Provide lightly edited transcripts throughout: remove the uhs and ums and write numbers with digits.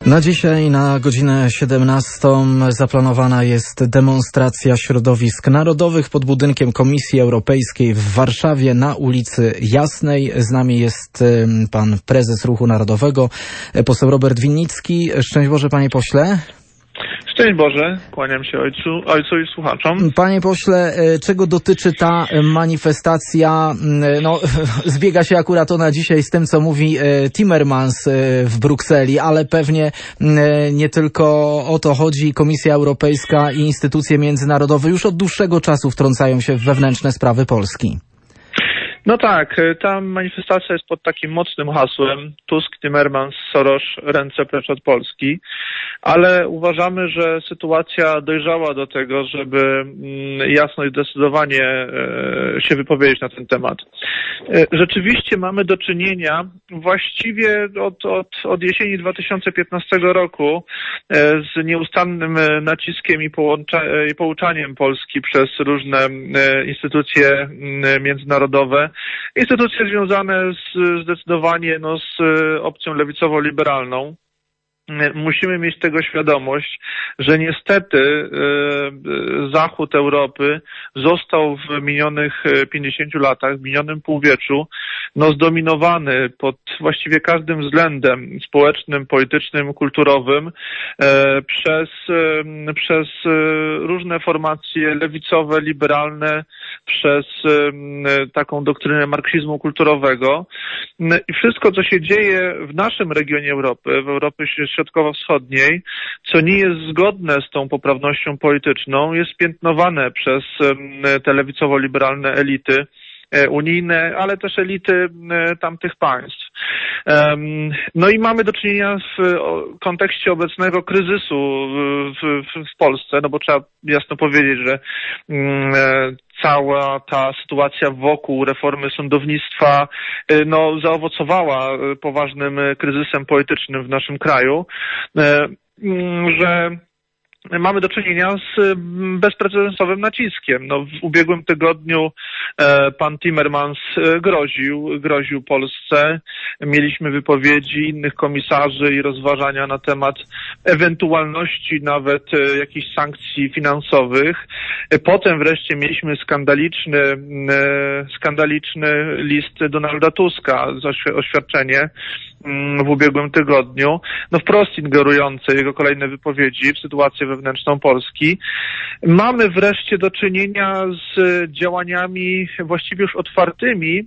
Na dzisiaj na godzinę 17 zaplanowana jest demonstracja środowisk narodowych pod budynkiem Komisji Europejskiej w Warszawie na ulicy Jasnej. Z nami jest pan prezes Ruchu Narodowego, poseł Robert Winnicki. Szczęść Boże, panie pośle. Szczęść Boże, kłaniam się ojcu i słuchaczom. Panie pośle, czego dotyczy ta manifestacja? No, zbiega się akurat ona dzisiaj z tym, co mówi Timmermans w Brukseli, ale pewnie nie tylko o to chodzi. Komisja Europejska i instytucje międzynarodowe już od dłuższego czasu wtrącają się w wewnętrzne sprawy Polski. No tak, ta manifestacja jest pod takim mocnym hasłem Tusk, Timmermans, Soros, ręce precz od Polski, ale uważamy, że sytuacja dojrzała do tego, żeby jasno i zdecydowanie się wypowiedzieć na ten temat. Rzeczywiście mamy do czynienia właściwie od jesieni 2015 roku z nieustannym naciskiem i pouczaniem Polski przez różne instytucje międzynarodowe, instytucje związane zdecydowanie z opcją lewicowo-liberalną. Musimy mieć tego świadomość, że niestety Zachód Europy został w minionych 50 latach, w minionym półwieczu, zdominowany pod właściwie każdym względem społecznym, politycznym, kulturowym przez różne formacje lewicowe, liberalne, przez taką doktrynę marksizmu kulturowego. I wszystko, co się dzieje w naszym regionie Europy, w Europie Środkowo-Wschodniej, co nie jest zgodne z tą poprawnością polityczną, jest piętnowane przez te lewicowo-liberalne elity unijne, ale też elity tamtych państw. No i mamy do czynienia w kontekście obecnego kryzysu w Polsce, bo trzeba jasno powiedzieć, że cała ta sytuacja wokół reformy sądownictwa zaowocowała poważnym kryzysem politycznym w naszym kraju, że mamy do czynienia z bezprecedensowym naciskiem. W ubiegłym tygodniu pan Timmermans groził Polsce. Mieliśmy wypowiedzi innych komisarzy i rozważania na temat ewentualności nawet jakichś sankcji finansowych. Potem wreszcie mieliśmy skandaliczny list Donalda Tuska, oświadczenie w ubiegłym tygodniu, wprost ingerujące jego kolejne wypowiedzi w sytuację wewnętrzną Polski. Mamy wreszcie do czynienia z działaniami właściwie już otwartymi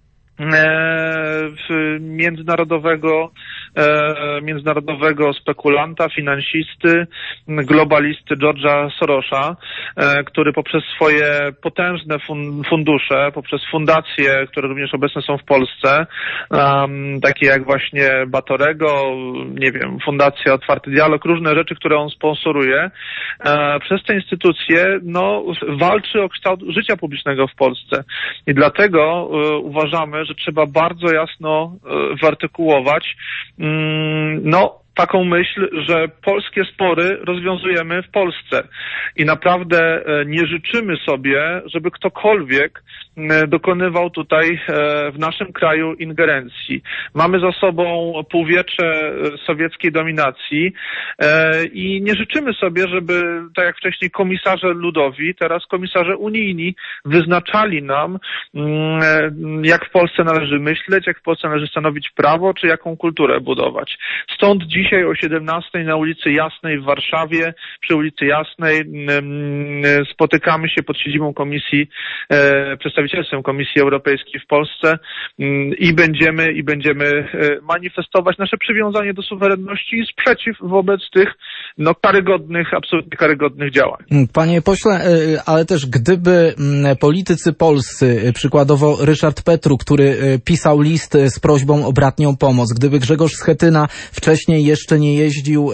międzynarodowego spekulanta, finansisty, globalisty George'a Sorosa, który poprzez swoje potężne fundusze, poprzez fundacje, które również obecne są w Polsce, takie jak właśnie Batorego, Fundacja Otwarty Dialog, różne rzeczy, które on sponsoruje, przez te instytucje walczy o kształt życia publicznego w Polsce. I dlatego uważamy, że trzeba bardzo jasno wyartykułować taką myśl, że polskie spory rozwiązujemy w Polsce i naprawdę nie życzymy sobie, żeby ktokolwiek dokonywał tutaj w naszym kraju ingerencji. Mamy za sobą półwiecze sowieckiej dominacji i nie życzymy sobie, żeby, tak jak wcześniej komisarze ludowi, teraz komisarze unijni wyznaczali nam, jak w Polsce należy myśleć, jak w Polsce należy stanowić prawo, czy jaką kulturę budować. Stąd dzisiaj o 17 na ulicy Jasnej w Warszawie, przy ulicy Jasnej spotykamy się pod siedzibą przedstawicielstwem Komisji Europejskiej w Polsce i będziemy manifestować nasze przywiązanie do suwerenności i sprzeciw wobec tych absolutnie karygodnych działań. Panie pośle, ale też gdyby politycy polscy, przykładowo Ryszard Petru, który pisał list z prośbą o bratnią pomoc, gdyby Grzegorz Schetyna wcześniej jeszcze nie jeździł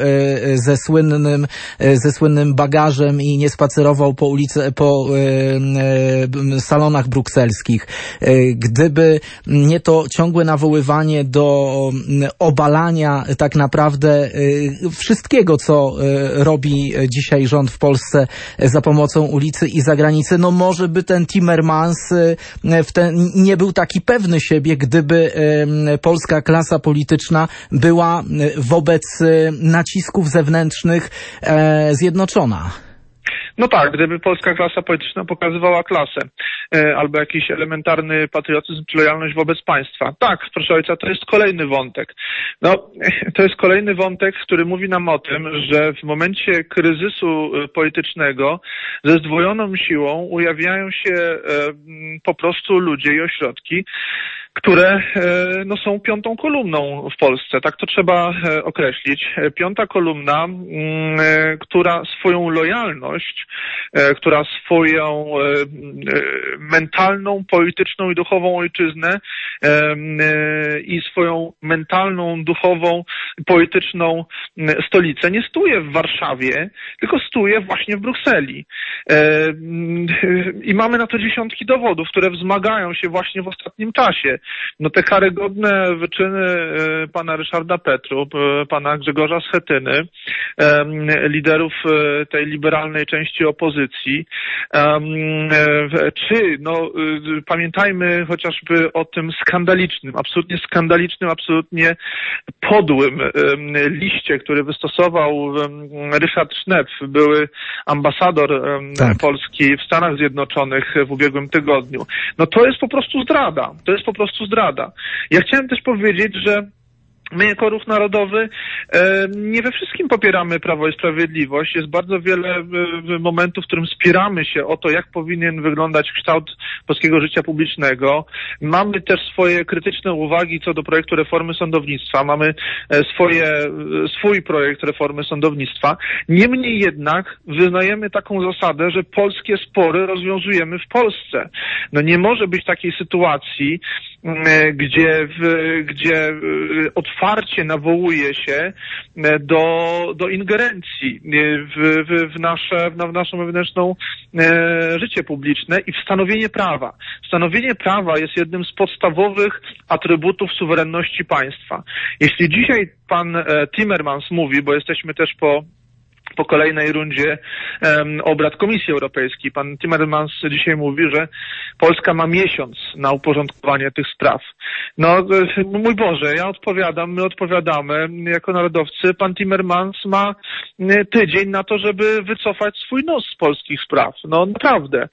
ze słynnym bagażem i nie spacerował po salonach brukselskich, gdyby nie to ciągłe nawoływanie do obalania tak naprawdę wszystkiego, co robi dzisiaj rząd w Polsce za pomocą ulicy i zagranicy. No może by ten Timmermans nie był taki pewny siebie, gdyby polska klasa polityczna była wobec nacisków zewnętrznych zjednoczona. No tak, gdyby polska klasa polityczna pokazywała klasę albo jakiś elementarny patriotyzm czy lojalność wobec państwa. Tak, proszę ojca, to jest kolejny wątek. No, to jest kolejny wątek, który mówi nam o tym, że w momencie kryzysu politycznego ze zdwojoną siłą ujawiają się po prostu ludzie i ośrodki, które no, są piątą kolumną w Polsce. Tak to trzeba określić. Piąta kolumna, która swoją lojalność, która swoją mentalną, polityczną i duchową ojczyznę i swoją mentalną, duchową, polityczną stolicę nie stuje w Warszawie, tylko stuje właśnie w Brukseli. I mamy na to dziesiątki dowodów, które wzmagają się właśnie w ostatnim czasie. No te karygodne wyczyny pana Ryszarda Petru, pana Grzegorza Schetyny, liderów tej liberalnej części opozycji, czy no pamiętajmy chociażby o tym skandalicznym, absolutnie podłym liście, który wystosował Ryszard Schnepf, były ambasador Polski w Stanach Zjednoczonych w ubiegłym tygodniu. No to jest po prostu zdrada. Ja chciałem też powiedzieć, że my jako Ruch Narodowy nie we wszystkim popieramy Prawo i Sprawiedliwość. Jest bardzo wiele momentów, w którym spieramy się o to, jak powinien wyglądać kształt polskiego życia publicznego. Mamy też swoje krytyczne uwagi co do projektu reformy sądownictwa. Mamy swój projekt reformy sądownictwa. Niemniej jednak wyznajemy taką zasadę, że polskie spory rozwiązujemy w Polsce. No nie może być takiej sytuacji, gdzie otwarcie nawołuje się do ingerencji w naszą wewnętrzną życie publiczne i w stanowienie prawa. Stanowienie prawa jest jednym z podstawowych atrybutów suwerenności państwa. Jeśli dzisiaj pan Timmermans mówi, bo jesteśmy też po kolejnej rundzie obrad Komisji Europejskiej. Pan Timmermans dzisiaj mówi, że Polska ma miesiąc na uporządkowanie tych spraw. No, mój Boże, my odpowiadamy jako narodowcy. Pan Timmermans ma tydzień na to, żeby wycofać swój nos z polskich spraw. No, naprawdę.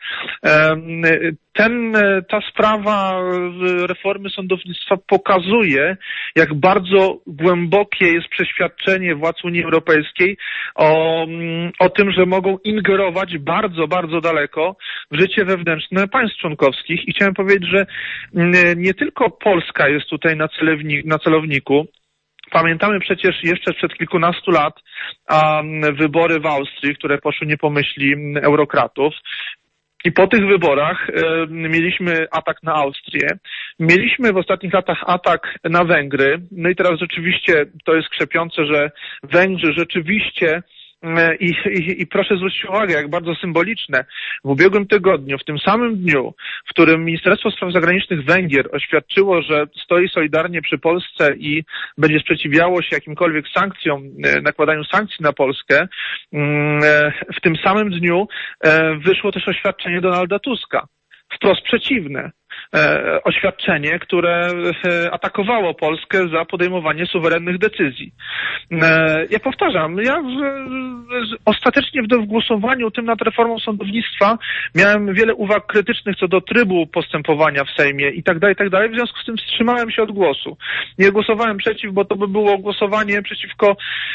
Ta sprawa reformy sądownictwa pokazuje, jak bardzo głębokie jest przeświadczenie władz Unii Europejskiej o tym, że mogą ingerować bardzo, bardzo daleko w życie wewnętrzne państw członkowskich. I chciałem powiedzieć, że nie tylko Polska jest tutaj na celowniku. Pamiętamy przecież jeszcze sprzed kilkunastu lat wybory w Austrii, które poszły nie po myśli eurokratów. I po tych wyborach mieliśmy atak na Austrię, mieliśmy w ostatnich latach atak na Węgry, no i teraz rzeczywiście to jest krzepiące, że Węgrzy rzeczywiście i proszę zwrócić uwagę, jak bardzo symboliczne, w ubiegłym tygodniu, w tym samym dniu, w którym Ministerstwo Spraw Zagranicznych Węgier oświadczyło, że stoi solidarnie przy Polsce i będzie sprzeciwiało się jakimkolwiek sankcjom, nakładaniu sankcji na Polskę, w tym samym dniu wyszło też oświadczenie Donalda Tuska, wprost przeciwne. Oświadczenie, które atakowało Polskę za podejmowanie suwerennych decyzji. Ja powtarzam, ostatecznie w głosowaniu tym nad reformą sądownictwa miałem wiele uwag krytycznych co do trybu postępowania w Sejmie i tak dalej, w związku z tym wstrzymałem się od głosu. Nie głosowałem przeciw, bo to by było głosowanie przeciwko,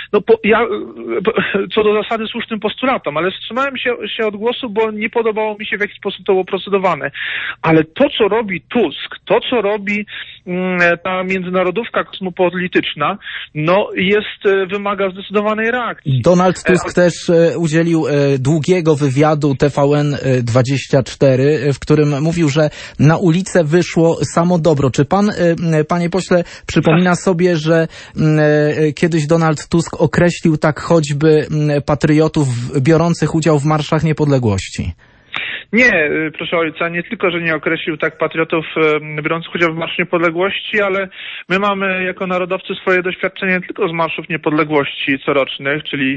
co do zasady słusznym postulatom, ale wstrzymałem się od głosu, bo nie podobało mi się, w jaki sposób to było procedowane. Ale to, co robi Tusk, to, co robi ta międzynarodówka kosmopolityczna, wymaga zdecydowanej reakcji. Donald Tusk też udzielił długiego wywiadu TVN24, w którym mówił, że na ulicę wyszło samo dobro. Czy pan, panie pośle, przypomina sobie, że kiedyś Donald Tusk określił tak choćby patriotów biorących udział w marszach niepodległości? Nie, proszę ojca, nie tylko, że nie określił tak patriotów biorących udział w Marszu Niepodległości, ale my mamy jako narodowcy swoje doświadczenie nie tylko z Marszów Niepodległości corocznych, czyli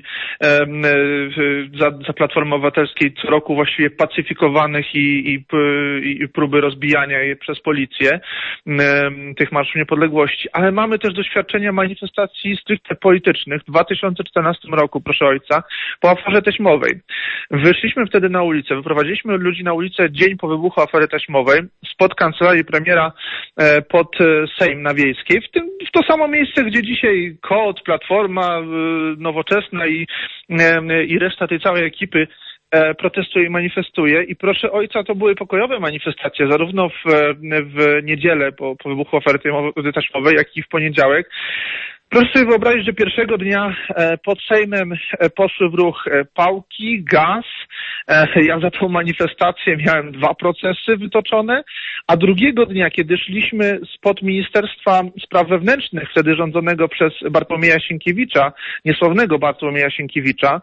za Platformy Obywatelskiej co roku właściwie pacyfikowanych i próby rozbijania je przez policję tych Marszów Niepodległości, ale mamy też doświadczenia manifestacji stricte politycznych w 2014 roku, proszę ojca, po aferze taśmowej. Wyszliśmy wtedy na ulicę, wyprowadziliśmy ludzi na ulicę dzień po wybuchu afery taśmowej spod kancelarii premiera pod Sejm na Wiejskiej, w to samo miejsce, gdzie dzisiaj KOD, Platforma, Nowoczesna i reszta tej całej ekipy protestuje i manifestuje. I proszę ojca, to były pokojowe manifestacje, zarówno w niedzielę po wybuchu afery taśmowej, jak i w poniedziałek. Proszę sobie wyobrazić, że pierwszego dnia pod Sejmem poszły w ruch pałki, gaz. Ja za tą manifestację miałem 2 procesy wytoczone, a drugiego dnia, kiedy szliśmy spod Ministerstwa Spraw Wewnętrznych, wtedy rządzonego przez Bartłomieja Sienkiewicza, niesławnego Bartłomieja Sienkiewicza,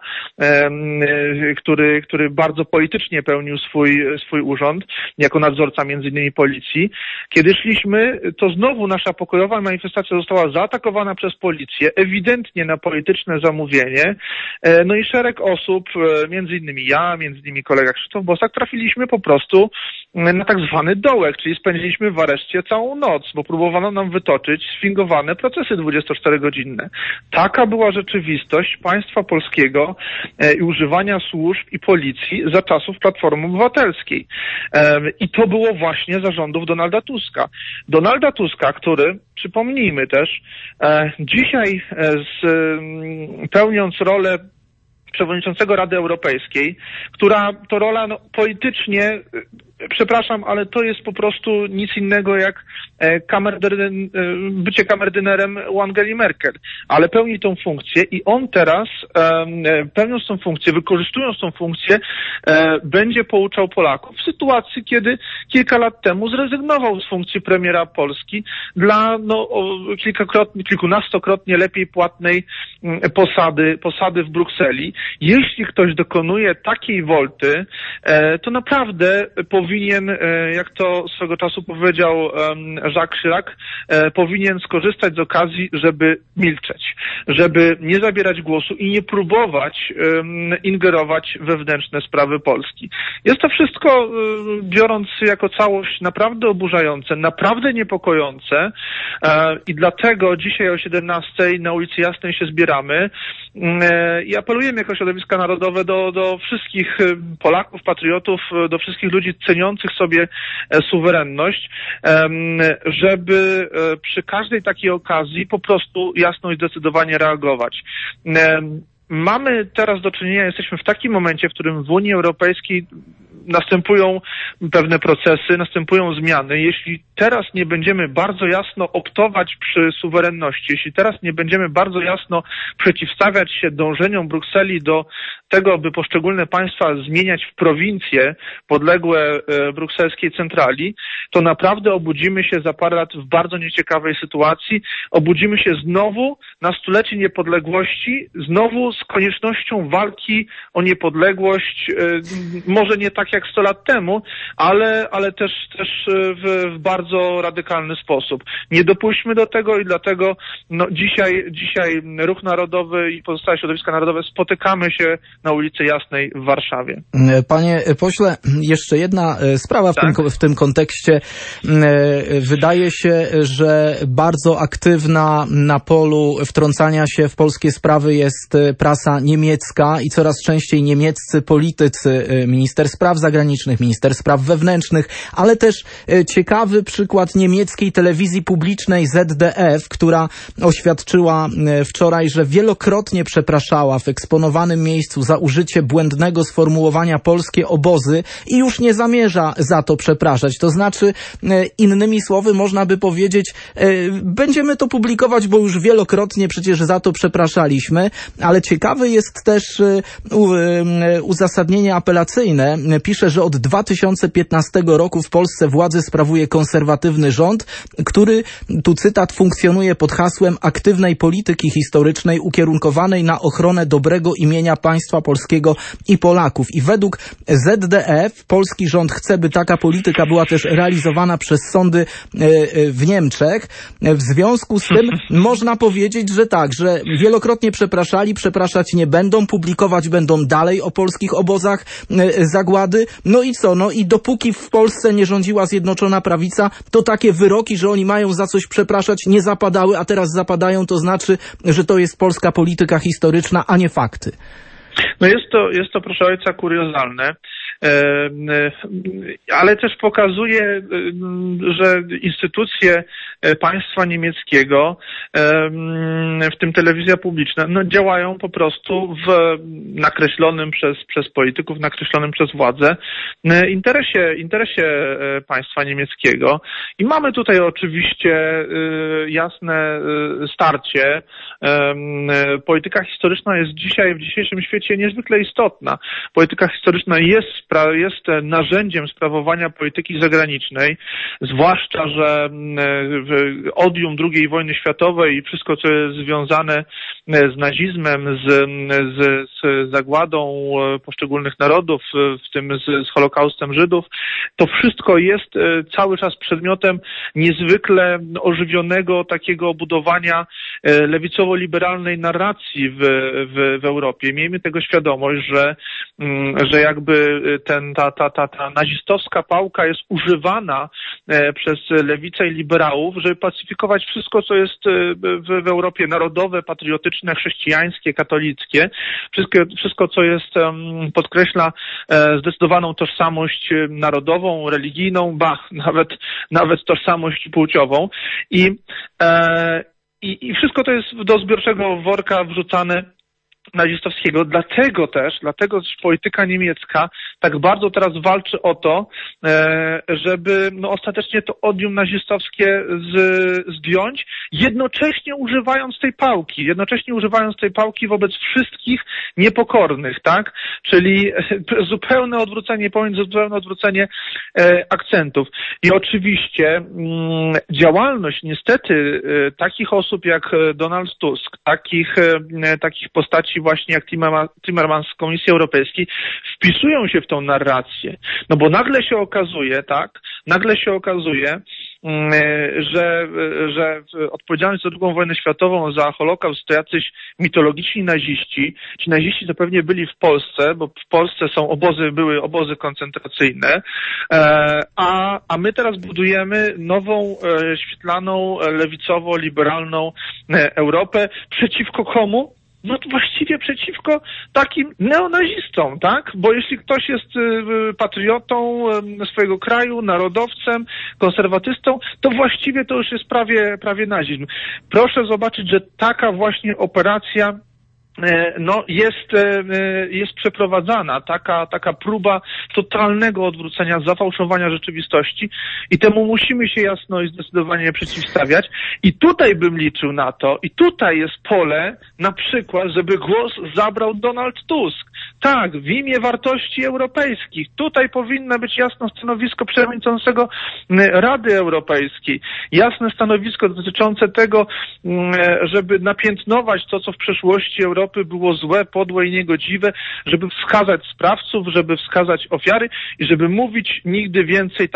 który bardzo politycznie pełnił swój urząd, jako nadzorca między innymi policji. Kiedy szliśmy, to znowu nasza pokojowa manifestacja została zaatakowana przez policję, ewidentnie na polityczne zamówienie. No i szereg osób, między innymi ja, między innymi kolega Krzysztof Bosak, trafiliśmy po prostu na tak zwany dołek, czyli spędziliśmy w areszcie całą noc, bo próbowano nam wytoczyć sfingowane procesy 24-godzinne. Taka była rzeczywistość państwa polskiego i używania służb i policji za czasów Platformy Obywatelskiej. I to było właśnie za rządów Donalda Tuska. Donalda Tuska, który, przypomnijmy też, dzisiaj pełniąc rolę przewodniczącego Rady Europejskiej, która to rola politycznie, przepraszam, ale to jest po prostu nic innego jak bycie kamerdynerem u Angeli Merkel. Ale pełni tą funkcję i on teraz, pełniąc tą funkcję, wykorzystując tą funkcję, będzie pouczał Polaków w sytuacji, kiedy kilka lat temu zrezygnował z funkcji premiera Polski dla kilkunastokrotnie lepiej płatnej posady w Brukseli. Jeśli ktoś dokonuje takiej wolty, to naprawdę powinien, jak to swego czasu powiedział Jacques Chirac, powinien skorzystać z okazji, żeby milczeć, żeby nie zabierać głosu i nie próbować ingerować we wewnętrzne sprawy Polski. Jest to wszystko, biorąc jako całość, naprawdę oburzające, naprawdę niepokojące i dlatego dzisiaj o 17:00 na ulicy Jasnej się zbieramy i apelujemy jako środowiska narodowe do wszystkich Polaków, patriotów, do wszystkich ludzi ceniących sobie suwerenność, żeby przy każdej takiej okazji po prostu jasno i zdecydowanie reagować. Mamy teraz do czynienia, jesteśmy w takim momencie, w którym w Unii Europejskiej następują pewne procesy, następują zmiany. Jeśli teraz nie będziemy bardzo jasno optować przy suwerenności, jeśli teraz nie będziemy bardzo jasno przeciwstawiać się dążeniom Brukseli do tego, by poszczególne państwa zmieniać w prowincje podległe brukselskiej centrali, to naprawdę obudzimy się za parę lat w bardzo nieciekawej sytuacji. Obudzimy się znowu na 100-lecie niepodległości, znowu z koniecznością walki o niepodległość, może nie tak jak 100 lat temu, ale też w bardzo radykalny sposób. Nie dopuśćmy do tego i dlatego dzisiaj Ruch Narodowy i pozostałe środowiska narodowe spotykamy się na ulicy Jasnej w Warszawie. Panie pośle, jeszcze jedna sprawa w tym kontekście. Wydaje się, że bardzo aktywna na polu wtrącania się w polskie sprawy jest prasa niemiecka i coraz częściej niemieccy politycy, minister spraw zagranicznych, minister spraw wewnętrznych, ale też ciekawy przykład niemieckiej telewizji publicznej ZDF, która oświadczyła wczoraj, że wielokrotnie przepraszała w eksponowanym miejscu za użycie błędnego sformułowania polskie obozy i już nie zamierza za to przepraszać. To znaczy, innymi słowy, można by powiedzieć, będziemy to publikować, bo już wielokrotnie przecież za to przepraszaliśmy, ale ciekawe jest też uzasadnienie apelacyjne. Pisze pisze, że od 2015 roku w Polsce władzę sprawuje konserwatywny rząd, który, tu cytat, funkcjonuje pod hasłem aktywnej polityki historycznej ukierunkowanej na ochronę dobrego imienia państwa polskiego i Polaków. I według ZDF polski rząd chce, by taka polityka była też realizowana przez sądy w Niemczech. W związku z tym można powiedzieć, że tak, że wielokrotnie przepraszali, przepraszać nie będą, publikować będą dalej o polskich obozach zagłady. No i co? No i dopóki w Polsce nie rządziła Zjednoczona Prawica, to takie wyroki, że oni mają za coś przepraszać, nie zapadały, a teraz zapadają, to znaczy, że to jest polska polityka historyczna, a nie fakty. No jest to, proszę ojca, kuriozalne, ale też pokazuje, że instytucje państwa niemieckiego, w tym telewizja publiczna, no działają po prostu w nakreślonym przez polityków, nakreślonym przez władzę interesie państwa niemieckiego. I mamy tutaj oczywiście jasne starcie. Polityka historyczna jest dzisiaj, w dzisiejszym świecie niezwykle istotna. Polityka historyczna jest narzędziem sprawowania polityki zagranicznej, zwłaszcza, że odium II wojny światowej i wszystko, co jest związane z nazizmem, z zagładą poszczególnych narodów, w tym z Holokaustem Żydów, to wszystko jest cały czas przedmiotem niezwykle ożywionego takiego budowania lewicowo-liberalnej narracji w Europie. Miejmy tego świadomość, że jakby ta nazistowska pałka jest używana przez lewicę i liberałów, żeby pacyfikować wszystko, co jest w Europie narodowe, patriotyczne, chrześcijańskie, katolickie. Wszystko, co jest, podkreśla zdecydowaną tożsamość narodową, religijną, nawet tożsamość płciową. I wszystko to jest do zbiorczego worka wrzucane nazistowskiego. Dlatego też polityka niemiecka tak bardzo teraz walczy o to, żeby ostatecznie to odium nazistowskie zdjąć, jednocześnie używając tej pałki wobec wszystkich niepokornych, tak? Czyli zupełne odwrócenie akcentów. I oczywiście działalność niestety takich osób jak Donald Tusk, takich postaci właśnie jak Timmermans z Komisji Europejskiej wpisują się w tą narrację. No bo nagle się okazuje, że odpowiedzialność za II wojnę światową, za Holokaust to jacyś mitologiczni naziści. Ci naziści to pewnie byli w Polsce, bo w Polsce były obozy koncentracyjne, a my teraz budujemy nową, świetlaną, lewicowo-liberalną Europę. Przeciwko komu? No to właściwie przeciwko takim neonazistom, tak? Bo jeśli ktoś jest patriotą swojego kraju, narodowcem, konserwatystą, to właściwie to już jest prawie nazizm. Proszę zobaczyć, że taka właśnie operacja jest przeprowadzana, taka próba totalnego odwrócenia, zafałszowania rzeczywistości i temu musimy się jasno i zdecydowanie przeciwstawiać. I tutaj bym liczył na to, i tutaj jest pole na przykład, żeby głos zabrał Donald Tusk. Tak, w imię wartości europejskich. Tutaj powinno być jasne stanowisko przewodniczącego Rady Europejskiej. Jasne stanowisko dotyczące tego, żeby napiętnować to, co w przeszłości Europy było złe, podłe i niegodziwe, żeby wskazać sprawców, żeby wskazać ofiary i żeby mówić nigdy więcej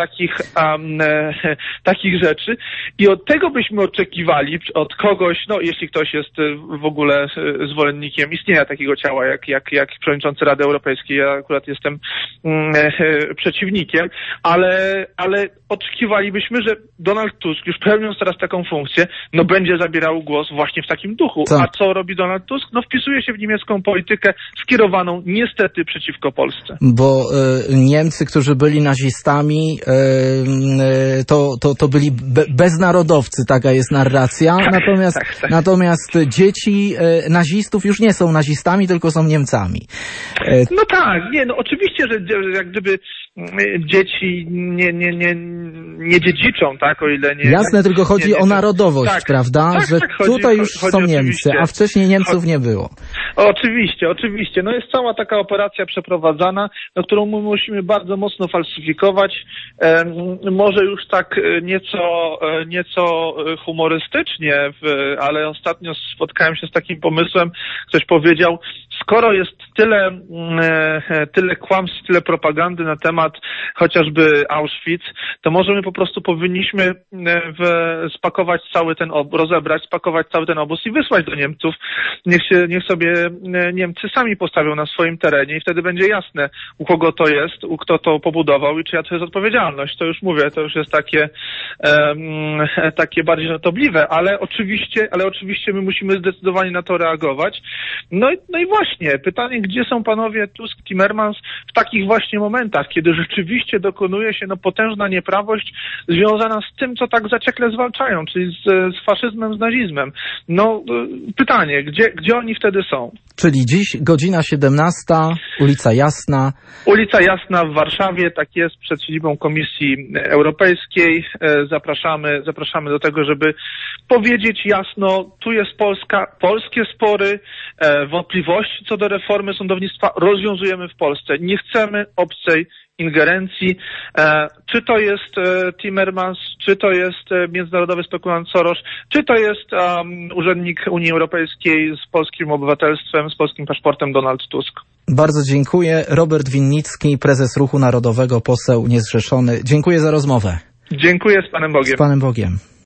takich rzeczy. I od tego byśmy oczekiwali, od kogoś, jeśli ktoś jest w ogóle zwolennikiem istnienia takiego ciała, jak przewodniczący Rady Europejskiej. Ja akurat jestem przeciwnikiem, ale oczekiwalibyśmy, że Donald Tusk, już pełniąc teraz taką funkcję, będzie zabierał głos właśnie w takim duchu. Co? A co robi Donald Tusk? Wpisuje się w niemiecką politykę skierowaną niestety przeciwko Polsce. Bo Niemcy, którzy byli nazistami, to byli beznarodowcy, taka jest narracja. Natomiast dzieci nazistów już nie są nazistami, tylko są Niemcami. No tak, oczywiście, że jak gdyby dzieci nie dziedziczą, tak, o ile nie... Jasne, tylko chodzi o narodowość, prawda? Że tutaj już są Niemcy, a wcześniej Niemców nie było. Oczywiście. No jest cała taka operacja przeprowadzana, którą my musimy bardzo mocno falsyfikować. Może już tak nieco humorystycznie, ale ostatnio spotkałem się z takim pomysłem, ktoś powiedział, skoro jest tyle kłamstw, tyle propagandy na temat chociażby Auschwitz, to może my po prostu powinniśmy spakować rozebrać, spakować cały ten obóz i wysłać do Niemców. Niech sobie Niemcy sami postawią na swoim terenie i wtedy będzie jasne, u kogo to jest, kto to pobudował i czyja to jest odpowiedzialność. To już mówię, to już jest takie bardziej notobliwe, ale oczywiście my musimy zdecydowanie na to reagować. No i właśnie, pytanie, gdzie są panowie Tusk, Timmermans w takich właśnie momentach, kiedy rzeczywiście dokonuje się potężna nieprawość związana z tym, co tak zaciekle zwalczają, czyli z faszyzmem, z nazizmem. No, pytanie, gdzie oni wtedy są? Czyli dziś godzina 17, ulica Jasna. Ulica Jasna w Warszawie, tak jest, przed siedzibą Komisji Europejskiej. Zapraszamy do tego, żeby powiedzieć jasno, tu jest Polska, polskie spory, wątpliwości co do reformy sądownictwa rozwiązujemy w Polsce. Nie chcemy obcej ingerencji. Czy to jest Timmermans, czy to jest międzynarodowy spekulant Soros, czy to jest urzędnik Unii Europejskiej z polskim obywatelstwem, z polskim paszportem Donald Tusk. Bardzo dziękuję. Robert Winnicki, prezes Ruchu Narodowego, poseł niezrzeszony. Dziękuję za rozmowę. Dziękuję, z Panem Bogiem. Z Panem Bogiem.